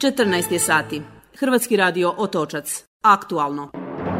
14 je sati. Hrvatski radio Otočac. Aktualno.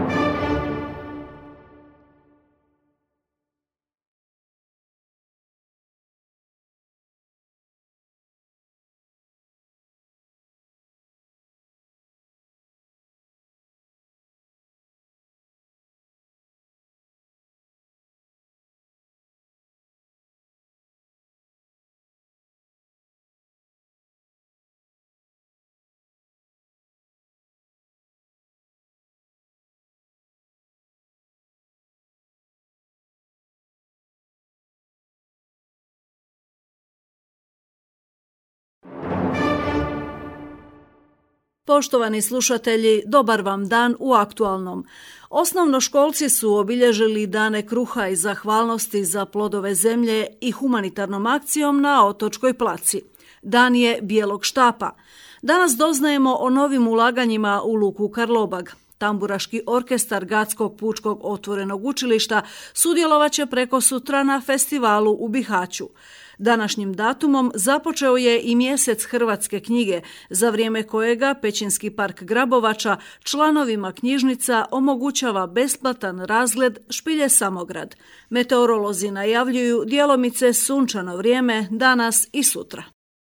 Poštovani slušatelji, dobar vam dan u aktualnom. Osnovnoškolci su obilježili dane kruha i zahvalnosti za plodove zemlje i humanitarnom akcijom na Otočkoj placi. Dan je bijelog štapa. Danas doznajemo o novim ulaganjima u luku Karlobag. Tamburaški orkestar Gatskog pučkog otvorenog učilišta sudjelovat će prekosutra na festivalu u Bihaću. Današnjim datumom započeo je i mjesec hrvatske knjige, za vrijeme kojega Pećinski park Grabovača članovima knjižnica omogućava besplatan razgled špilje Samograd. Meteorolozi najavljuju djelomice sunčano vrijeme danas i sutra.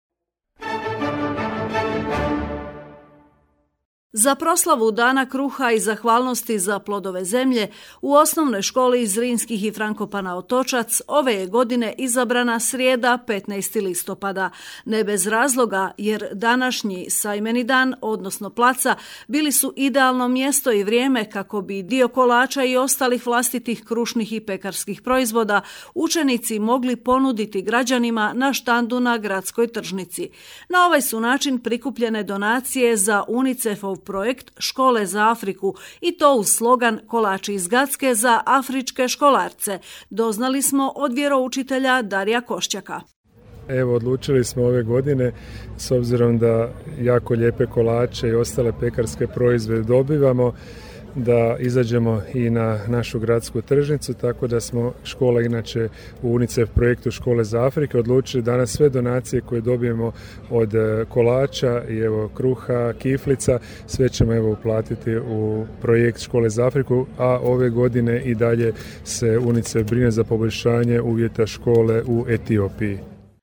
Za proslavu Dana kruha i zahvalnosti za plodove zemlje u osnovnoj školi iz Zrinskih i Frankopana Otočac ove je godine izabrana srijeda 15. listopada. Ne bez razloga, jer današnji sajmeni dan, odnosno placa, bili su idealno mjesto i vrijeme kako bi dio kolača i ostalih vlastitih krušnih i pekarskih proizvoda učenici mogli ponuditi građanima na štandu na gradskoj tržnici. Na ovaj su način prikupljene donacije za UNICEF-ov projekt Škole za Afriku i to uz slogan Kolači iz Gatske za afričke školarce. Doznali smo od vjeroučitelja Darija Košćaka. Evo, odlučili smo ove godine, s obzirom da jako lijepe kolače i ostale pekarske proizvode dobivamo, da izađemo i na našu gradsku tržnicu, tako da smo škola inače u UNICEF projektu Škole za Afriku odlučili danas sve donacije koje dobijemo od kolača i evo kruha, kiflica, sve ćemo uplatiti u projekt Škole za Afriku, a ove godine i dalje se UNICEF brine za poboljšanje uvjeta škole u Etiopiji.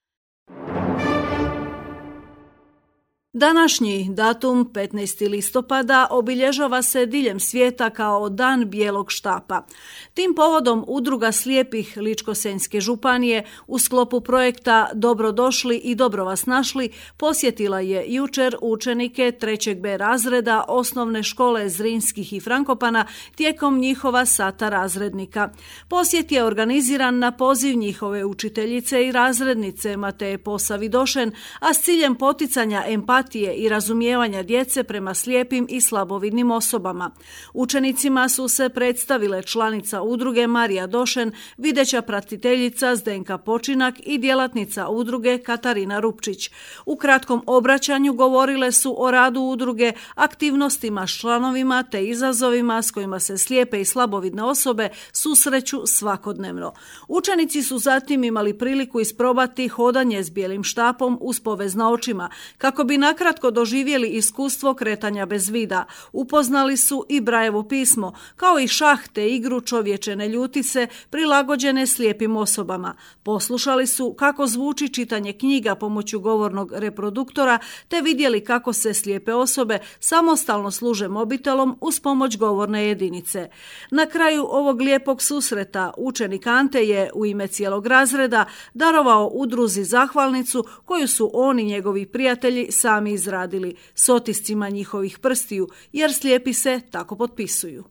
Današnji datum 15. listopada obilježava se diljem svijeta kao Dan bijelog štapa. Tim povodom Udruga slijepih Ličko-senjske županije u sklopu projekta Dobrodošli i dobro vas našli posjetila je jučer učenike 3. B razreda osnovne škole Zrinskih i Frankopana tijekom njihova sata razrednika. Posjet je organiziran na poziv njihove učiteljice i razrednice Mateje Posavidošen, a s ciljem poticanja empatije i razumijevanja djece prema slijepim i slabovidnim osobama. Učenicima su se predstavile članica udruge Marija Došen, videća pratiteljica Zdenka Počinak i djelatnica udruge Katarina Rupčić. U kratkom obraćanju govorile su o radu udruge, aktivnostima s članovima te izazovima s kojima se slijepe i slabovidne osobe susreću svakodnevno. Učenici su zatim imali priliku isprobati hodanje s bijelim štapom uz povez na očima, kako bi nakratko doživjeli iskustvo kretanja bez vida. Upoznali su i Brajevo pismo, kao i šah te igru Čovječene ljutice prilagođene slijepim osobama. Poslušali su kako zvuči čitanje knjiga pomoću govornog reproduktora, te vidjeli kako se slijepe osobe samostalno služe mobitelom uz pomoć govorne jedinice. Na kraju ovog lijepog susreta učenik Ante je u ime cijelog razreda darovao udruzi zahvalnicu koju su on i njegovi prijatelji sami izradili s otiscima njihovih prstiju, jer slijepi se tako potpisuju.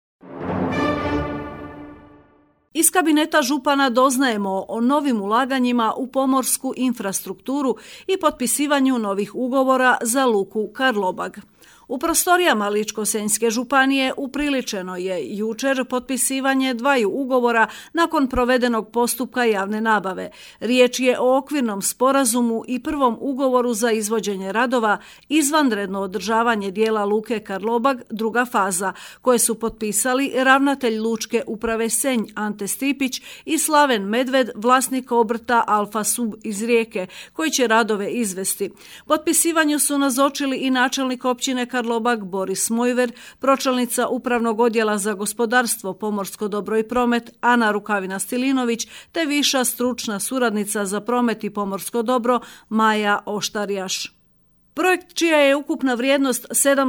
Iz kabineta župana doznajemo o novim ulaganjima u pomorsku infrastrukturu i potpisivanju novih ugovora za luku Karlobag. U prostorijama Ličko-senjske županije upriličeno je jučer potpisivanje dvaju ugovora nakon provedenog postupka javne nabave. Riječ je o okvirnom sporazumu i prvom ugovoru za izvođenje radova, izvanredno održavanje dijela luke Karlobag, druga faza, koje su potpisali ravnatelj Lučke uprave Senj Ante Stipić i Slaven Medved, vlasnik obrta Alfa Sub iz Rijeke, koji će radove izvesti. Potpisivanju su nazočili i načelnik općine Karlobag Boris Mojver, pročelnica Upravnog odjela za gospodarstvo, pomorsko dobro i promet Ana Rukavina-Stilinović te viša stručna suradnica za promet i pomorsko dobro Maja Oštarjaš. Projekt čija je ukupna vrijednost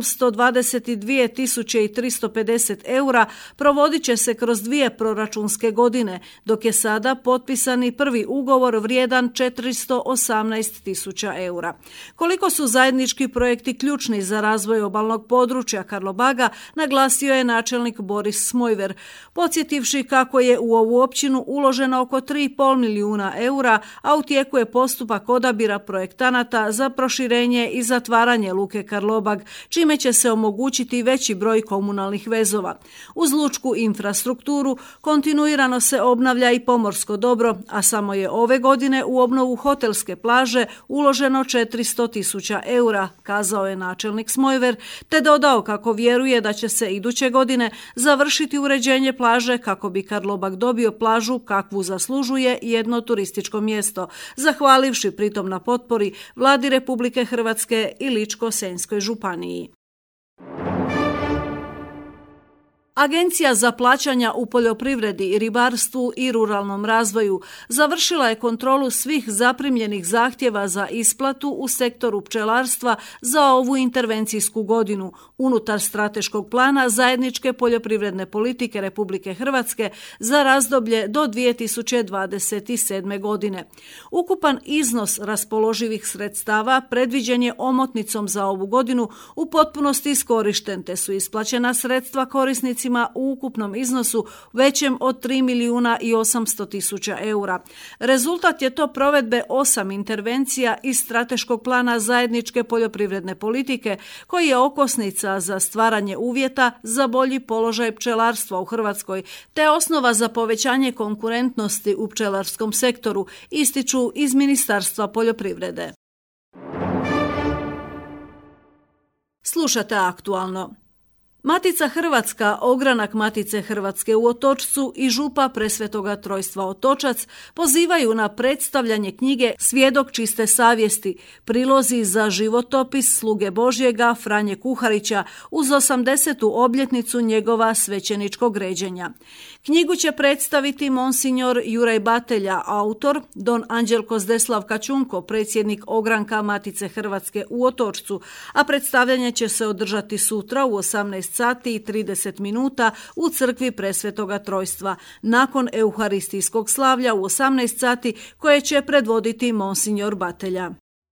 722.350 eura provodit će se kroz 2 proračunske godine, dok je sada potpisani prvi ugovor vrijedan 418.000 eura. Koliko su zajednički projekti ključni za razvoj obalnog područja Karlobaga, naglasio je načelnik Boris Smojver, podsjetivši kako je u ovu općinu uloženo oko 3,5 milijuna eura, a u tijeku je postupak odabira projektanata za proširenje i zatvaranje luke Karlobag, čime će se omogućiti veći broj komunalnih vezova. Uz lučku infrastrukturu kontinuirano se obnavlja i pomorsko dobro, a samo je ove godine u obnovu hotelske plaže uloženo 400.000 eura, kazao je načelnik Smojver, te dodao kako vjeruje da će se iduće godine završiti uređenje plaže kako bi Karlobag dobio plažu kakvu zaslužuje jedno turističko mjesto, zahvalivši pritom na potpori Vladi Republike Hrvatske i Ličko-senjskoj županiji. Agencija za plaćanja u poljoprivredi, ribarstvu i ruralnom razvoju završila je kontrolu svih zaprimljenih zahtjeva za isplatu u sektoru pčelarstva za ovu intervencijsku godinu unutar strateškog plana zajedničke poljoprivredne politike Republike Hrvatske za razdoblje do 2027. godine. Ukupan iznos raspoloživih sredstava predviđen je omotnicom za ovu godinu u potpunosti iskorišten, te su isplaćena sredstva korisnicima u ukupnom iznosu većem od 3.800.000 eura. Rezultat je to provedbe 8 intervencija iz strateškog plana zajedničke poljoprivredne politike, koji je okosnica za stvaranje uvjeta za bolji položaj pčelarstva u Hrvatskoj, te osnova za povećanje konkurentnosti u pčelarskom sektoru, ističu iz Ministarstva poljoprivrede. Slušate aktualno. Matica Hrvatska, ogranak Matice Hrvatske u Otočcu i župa Presvetoga Trojstva Otočac pozivaju na predstavljanje knjige Svjedok čiste savjesti, prilozi za životopis sluge Božjega Franje Kuharića uz 80. obljetnicu njegova svećeničkog ređenja. Knjigu će predstaviti monsignor Juraj Batelja, autor, don Anđelko Zdeslav Kačunko, predsjednik ogranka Matice Hrvatske u Otočcu, a predstavljanje će se održati sutra u 18 sati i 30 minuta u crkvi Presvetoga Trojstva, nakon euharistijskog slavlja u 18 sati koje će predvoditi monsignor Batelja.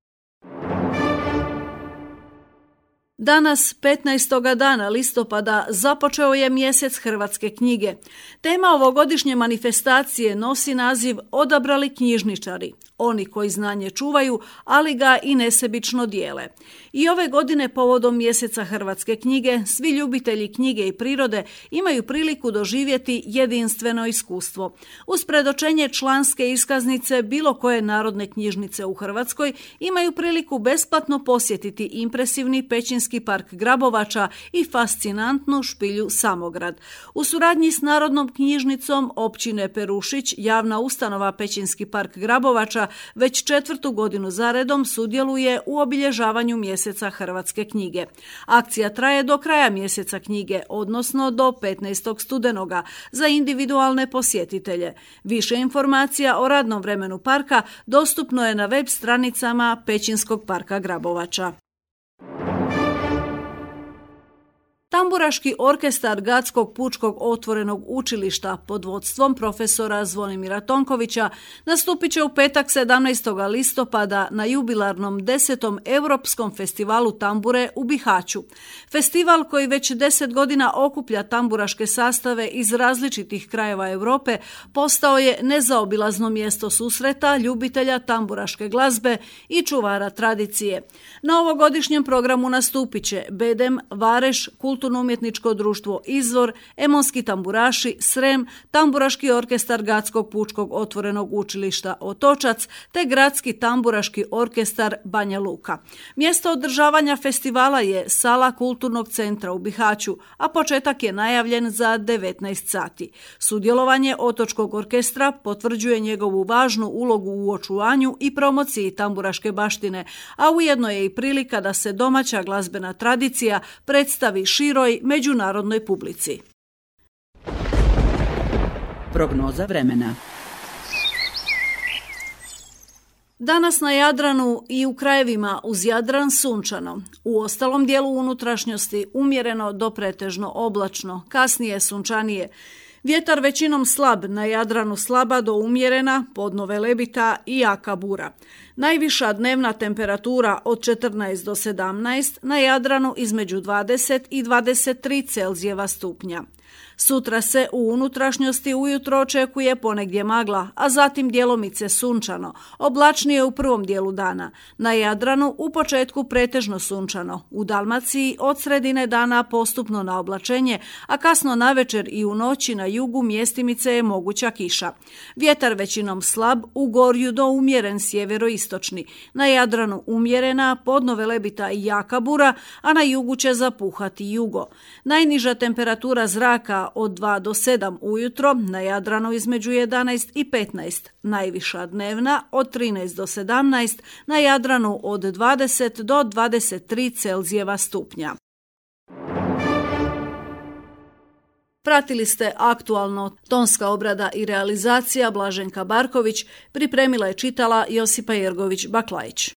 Danas, 15. dana listopada, započeo je mjesec hrvatske knjige. Tema ovogodišnje manifestacije nosi naziv Odabrali knjižničari, oni koji znanje čuvaju, ali ga i nesebično dijele. I ove godine povodom mjeseca hrvatske knjige, svi ljubitelji knjige i prirode imaju priliku doživjeti jedinstveno iskustvo. Uz predočenje članske iskaznice bilo koje narodne knjižnice u Hrvatskoj imaju priliku besplatno posjetiti impresivni Pećinski park Grabovača i fascinantnu špilju Samograd. U suradnji s Narodnom knjižnicom općine Perušić, javna ustanova Pećinski park Grabovača već 4. godinu zaredom sudjeluje u obilježavanju mjeseca hrvatske knjige. Akcija traje do kraja mjeseca knjige, odnosno do 15. studenoga, za individualne posjetitelje. Više informacija o radnom vremenu parka dostupno je na web stranicama Pećinskog parka Grabovača. Tamburaški orkestar Gradskog pučkog otvorenog učilišta pod vodstvom profesora Zvonimira Tonkovića nastupit će u petak 17. listopada na jubilarnom 10. Europskom festivalu tambure u Bihaću. Festival koji već 10 godina okuplja tamburaške sastave iz različitih krajeva Europe postao je nezaobilazno mjesto susreta ljubitelja tamburaške glazbe i čuvara tradicije. Na ovogodišnjem programu nastupit će Bedem, Vareš, Kulturno-umjetničko društvo Izvor, Emonski tamburaši, Srem, Tamburaški orkestar Gradskog pučkog otvorenog učilišta Otočac te Gradski tamburaški orkestar Banja Luka. Mjesto održavanja festivala je sala Kulturnog centra u Bihaću, a početak je najavljen za 19 sati. Sudjelovanje Otočkog orkestra potvrđuje njegovu važnu ulogu u očuvanju i promociji tamburaške baštine, a ujedno je i prilika da se domaća glazbena tradicija predstavi široj međunarodnoj publici. Prognoza vremena. Danas na Jadranu i u krajevima uz Jadran sunčano. U ostalom dijelu unutrašnjosti umjereno do pretežno oblačno, kasnije sunčanije. Vjetar većinom slab, na Jadranu slaba do umjerena, podno velebita i jaka bura. Najviša dnevna temperatura od 14 do 17, na Jadranu između 20 i 23 Celzijeva stupnja. Sutra se u unutrašnjosti ujutro očekuje ponegdje magla, a zatim djelomice sunčano, oblačnije u prvom dijelu dana. Na Jadranu u početku pretežno sunčano, u Dalmaciji od sredine dana postupno na oblačenje, a kasno navečer i u noći na jugu mjestimice je moguća kiša. Vjetar većinom slab, u gorju do umjeren sjeveroistočni. Na Jadranu umjerena, podno velebita i jaka bura, a na jugu će zapuhati jugo. Najniža temperatura zraka od 2 do 7 ujutro, na Jadranu između 11 i 15. Najviša dnevna od 13 do 17, na Jadranu od 20 do 23 Celzijeva stupnja. Pratili ste aktualno, tonska obrada i realizacija Blaženka Barković, pripremila je čitala Josipa Jergović-Baklajić.